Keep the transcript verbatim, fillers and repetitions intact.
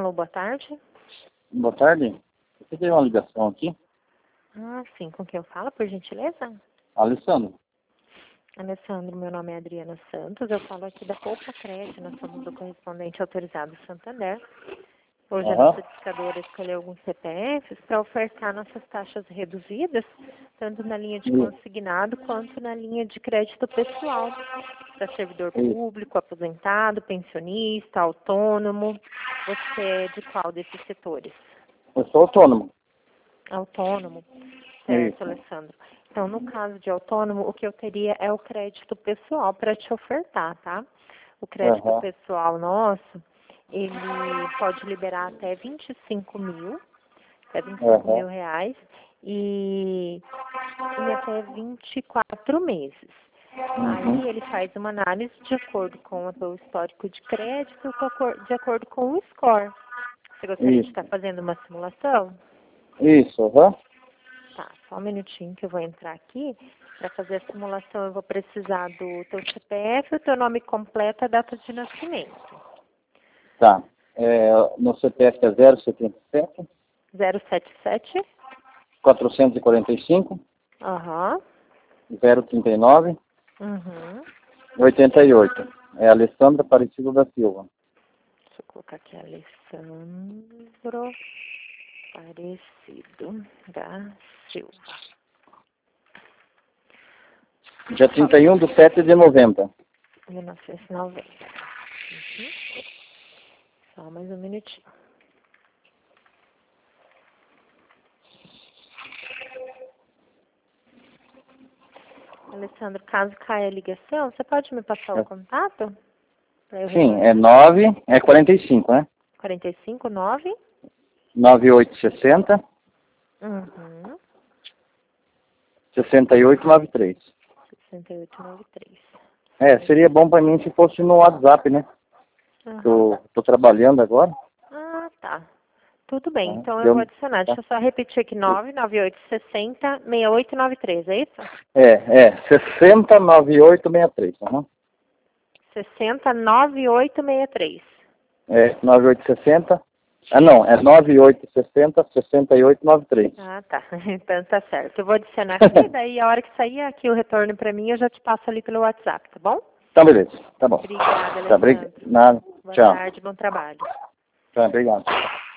Alô, boa tarde. Boa tarde. Você tem uma ligação aqui? Ah, sim. Com quem eu falo, por gentileza? Alessandro. Alessandro, meu nome é Adriana Santos. Eu falo aqui da Poupa Crédito. Nós somos o correspondente autorizado Santander. Hoje a Aham. nossa discadora escolheu alguns C P Fs para ofertar nossas taxas reduzidas, tanto na linha de Isso. consignado quanto na linha de crédito pessoal, para servidor Isso. público, aposentado, pensionista, autônomo. Você é de qual desses setores? Eu sou autônomo. Autônomo, certo, Isso. Alessandro. Então, no caso de autônomo, o que eu teria é o crédito pessoal para te ofertar, tá? O crédito Aham. pessoal nosso, ele pode liberar até vinte e cinco mil, até vinte e cinco mil Aham. reais, e em até vinte e quatro meses. Uhum. Aí ele faz uma análise de acordo com o seu histórico de crédito, com a cor- de acordo com o score. Você gostaria de Isso. estar fazendo uma simulação? Isso, aham. Tá, só um minutinho que eu vou entrar aqui. Para fazer a simulação, eu vou precisar do teu C P F, o teu nome completo, a data de nascimento. Tá. É, no C P F é zero setenta e sete, zero sete sete. quatrocentos e quarenta e cinco, Aham. zero trinta e nove, Uhum. oitenta e oito. É Alessandra Aparecido da Silva. Deixa eu colocar aqui, Alessandro Aparecido da Silva. Dia trinta e um de sete de novembro. mil novecentos e noventa. Uhum. Só mais um minutinho. Alessandro, caso caia a ligação, você pode me passar o contato? Para eu Sim, é retornar? nove, é quarenta e cinco, né? quarenta e cinco, nove. nove oito seis zero, Uhum. sessenta e oito noventa e três. sessenta e oito noventa e três. É, seria bom para mim se fosse no WhatsApp, né? Uhum. Tô, tô trabalhando agora. Ah, tá. Tudo bem, Tá? então eu vou Eu, adicionar. tá? Deixa eu só repetir aqui, nove nove oito seis zero, seis oito nove três, é isso? É, é, sessenta noventa e oito sessenta e três. Uhum. sessenta nove oito seis três. É, nove oito seis zero. Ah, não, é nove oito seis zero, sessenta e oito noventa e três. Ah, tá. Então tá certo. Eu vou adicionar aqui, daí a hora que sair aqui o retorno para mim, eu já te passo ali pelo WhatsApp, tá bom? Tá, beleza. Tá bom. Obrigada, Tá, obrigado. Alessandro. Nada. Boa Tchau. tarde, bom trabalho. Tá, obrigado.